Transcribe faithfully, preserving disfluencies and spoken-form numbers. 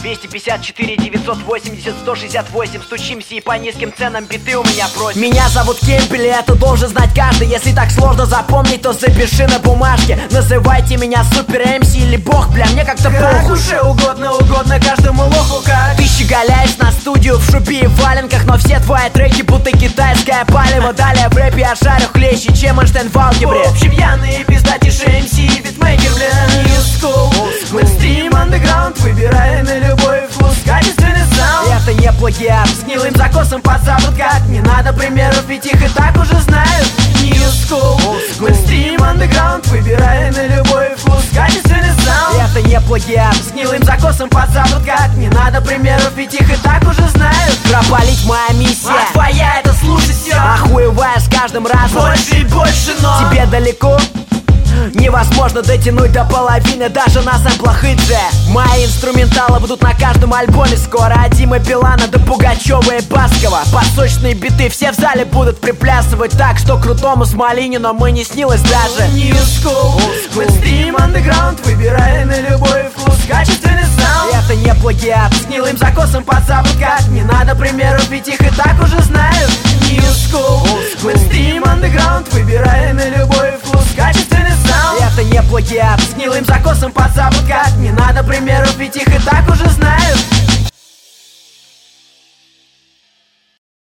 двести пятьдесят четыре девятьсот восемьдесят сто шестьдесят восемь. Стучимся и по низким ценам биты у меня просят. Меня зовут Кемпель, и это должен знать каждый. Если так сложно запомнить, то запиши на бумажке. Называйте меня Супер МС или Бог, бля, мне как-то похуй. Уже угодно, угодно каждому лоху как. Ты щеголяешь на студию в шубе и валенках, но все твои треки будто китайское палево. Далее в рэпе я шарю хлеще, чем Эйнштейн в алгебре. В общем, я наипиздатейший МС и битмейкер, бля. New school, мейнстрим, андеграунд, выбирай на любой вкус качественный саунд. Это не плагиат, с гнилым закосом под запад как. Не надо примеров, ведь их и так уже знают. New school, мейнстрим, андеграунд, выбирай на любой вкус качественный саунд. Это не плагиат, с гнилым закосом под запад как. Не надо примеров, ведь их и так уже знают. пропалить моя миссия, а твоя это слушать все. охуевая с каждым разом больше и больше, но тебе далеко невозможно дотянуть до половины, даже на сэмплах хиджи. Мои инструменталы будут на каждом альбоме скоро. От Димы Билана до Пугачева и Баскова. Под сочные биты все в зале будут приплясывать так, что крутому Смолинину мы не снилось даже. New school, мейнстрим, андеграунд, выбирай на любой вкус качественный саунд. Это не плагиат, с гнилым закосом под запад как. Не надо примеров, ведь их и так уже знают. New school, мейнстрим,